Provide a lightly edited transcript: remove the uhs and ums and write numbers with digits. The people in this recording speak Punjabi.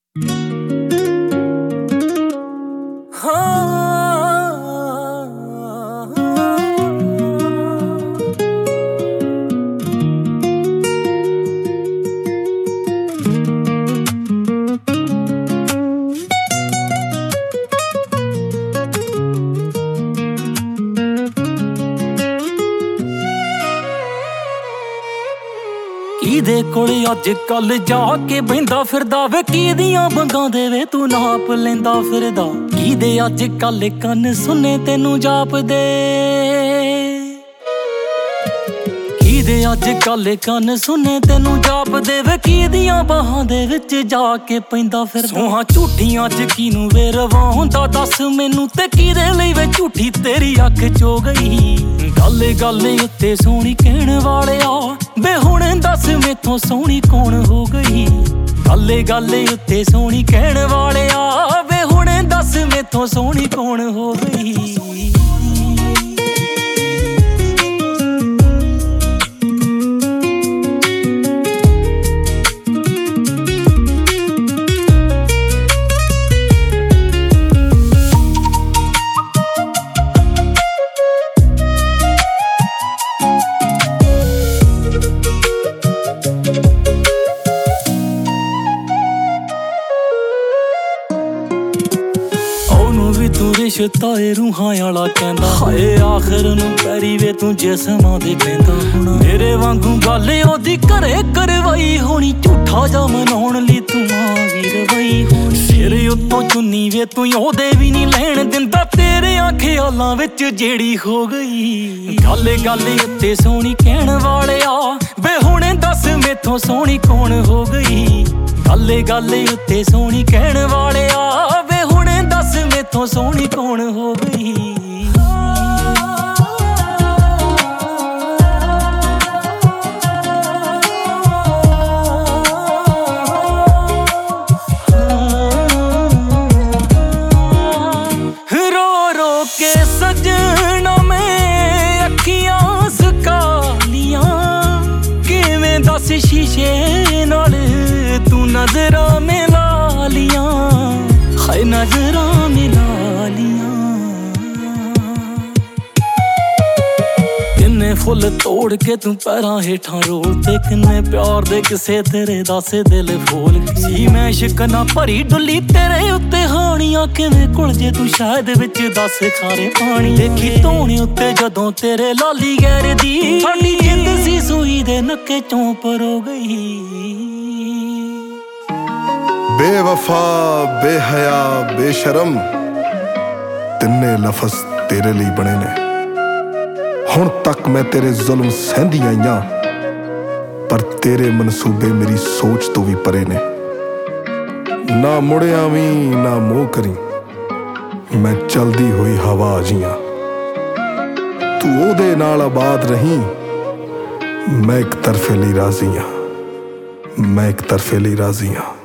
ਕਿਹਦੇ ਕੋਲ ਅੱਜ ਕੱਲ ਜਾ ਕੇ ਬਹਿੰਦਾ ਫਿਰਦਾ ਵੇ, ਕਿਹਦੀਆਂ ਬੰਗਾਂ ਦੇ ਵੇ ਤੂੰ ਨਾਪ ਲੈਂਦਾ ਫਿਰਦਾ। ਕਿਹਦੇ ਅੱਜ ਕੱਲ ਕੰਨ ਸੁਣੇ ਤੈਨੂੰ ਜਾਪਦੇ, ਕਿਹਦੇ ਅੱਜ ਕੱਲ ਕੰਨ ਸੁਣੇ ਤੈਨੂੰ ਜਾਪਦੇ ਵੇ, ਕਿਹਦੀਆਂ ਬਾਹਾਂ ਦੇ ਵਿੱਚ ਜਾ ਕੇ ਪੈਂਦਾ ਫਿਰਦਾ। ਸੋਹਾਂ ਝੂਠੀਆਂ ਚ ਕਿਹਨੂੰ ਵੇ ਰਵਾਉਂਦਾ ਦੱਸ ਮੈਨੂੰ, ਤੇ ਕਿਹਦੇ ਲਈ ਵੇ ਝੂਠੀ ਤੇਰੀ ਅੱਖ ਚੋ ਗਈ। ਗੱਲ ਗੱਲ ਉੱਤੇ ਸੋਹਣੀ ਕਹਿਣ ਵਾਲਿਆ ਵੇ ਹੁਣ ਦੱਸ ਮੈਥੋਂ ਸੋਹਣੀ ਕੌਣ ਹੋ ਗਈ। ਗੱਲ ਗੱਲ ਉੱਤੇ ਸੋਹਣੀ ਕਹਿਣ ਵਾਲਿਆ ਵੇ ਹੁਣ ਦੱਸ ਮੈਥੋਂ ਸੋਹਣੀ ਕੌਣ ਹੋ ਗਈ। ਤੂੰ ਰਿਸ਼ਤਾ ਏ ਰੂਹਾਂ ਵਾਲਾ ਕਹਿੰਦਾ, ਹਾਏ ਆਖਰ ਨੂੰ ਪੈਰੀ ਵੇ ਤੂੰ ਜਿਸਮਾਂ ਦੇ ਪੈਂਦਾ ਹੋਣਾ। ਮੇਰੇ ਵਾਂਗੂ ਗੱਲ ਉਹਦੀ ਘਰੇ ਕਰਵਾਈ ਹੋਣੀ, ਝੂਠਾ ਜਾ ਮਨਾਉਣ ਲਈ ਤੂੰ ਮਾਂ ਵੀ ਰਵਾਈ ਹੋਣੀ। ਸਿਰ ਉੱਤੋਂ ਚੁੰਨੀ ਵੇ ਤੂੰ ਉਹਦੇ ਵੀ ਨਹੀਂ ਲੈਣ ਦਿੰਦਾ, ਤੇਰਿਆਂ ਖਿਆਲਾਂ ਵਿੱਚ ਜਿਹੜੀ ਹੋ ਗਈ। ਗੱਲ ਗੱਲ ਉੱਤੇ ਸੋਹਣੀ ਕਹਿਣ ਵਾਲਿਆ ਵੇ ਹੁਣ ਦੱਸ ਮੈਥੋਂ ਸੋਹਣੀ ਕੌਣ ਹੋ ਗਈ। ਗੱਲ ਗੱਲ ਉੱਤੇ ਸੋਹਣੀ ਕਹਿਣ ਵਾਲਿਆ ਵੇ ਹੁਣ ਦੱਸ ਮੈਥੋਂ ਸੋਹਣੀ ਕੌਣ ਹੋ ਗਈ। ਰੋ ਰੋ ਕੇ ਸਜਣਾ ਮੈਂ ਅੱਖੀਆਂ ਸੁਕਾ ਲੀਆਂ, ਕਿਵੇਂ ਦੱਸ ਸ਼ੀਸ਼ੇ ਨਾਲ ਤੂੰ ਨਜ਼ਰਾਂ ਮਿਲਾ ਲੀਆਂ, ਹਾਏ ਨਜ਼ਰਾਂ ਮਿਲਾ ਲੀਆਂ। ਕਿੰਨੇ ਫੁੱਲ ਤੋੜ ਕੇ ਤੂੰ ਪੈਰਾਂ ਹੇਠਾਂ ਰੋਲ ਤੇ, ਕਿੰਨੇ ਪਿਆਰ ਦੇ ਕਿਸੇ ਤੇਰੇ ਦੱਸ ਦਿਲ ਫੋਲ ਕੇ। ਸੀ ਮੈਂ ਇਸ਼ਕ ਨਾ ਭਰੀ ਡੁੱਲੀ ਤੇਰੇ ਉੱਤੇ ਹਾਣੀਆਂ, ਕਿਵੇਂ ਘੁਲ ਜੇ ਤੂੰ ਸ਼ਾਇਦ ਵਿੱਚ ਦੱਸ ਖਾਰੇ ਪਾਣੀ। ਦੇਖੀ ਧੋਣੇ ਉੱਤੇ ਜਦੋਂ ਤੇਰੇ ਲਾਲੀ ਗੈਰ ਦੀ, ਸਾਡੀ ਜਿੰਦ ਸੀ ਸੂਈ ਦੇ ਨੱਕੇ ਚੋਂ ਪਰੋ ਗਈ। ਬੇਵਫਾ ਬੇਹਯਾ ਬੇਸ਼ਰਮ ਤਿੰਨੇ ਲਫ਼ਜ਼ ਤੇਰੇ ਲਈ ਬਣੇ ਨੇ। ਹੁਣ ਤੱਕ ਮੈਂ ਤੇਰੇ ਜ਼ੁਲਮ ਸਹਿੰਦੀ ਆਈਆਂ, ਪਰ ਤੇਰੇ ਮਨਸੂਬੇ ਮੇਰੀ ਸੋਚ ਤੋਂ ਵੀ ਪਰੇ ਨੇ। ਨਾ ਮੁੜਿਆ ਵੀ ਨਾ ਮੂੰਹ ਕਰੀ, ਮੈਂ ਚਲਦੀ ਹੋਈ ਹਵਾ ਜੀਆਂ। ਤੂੰ ਉਹਦੇ ਨਾਲ ਆਬਾਦ ਰਹੀਂ, ਮੈਂ ਇੱਕ ਤਰਫੇ ਲਈ ਰਾਜ਼ੀ ਹਾਂ, ਮੈਂ ਇੱਕ ਤਰਫੇ ਲਈ ਰਾਜ਼ੀ ਹਾਂ।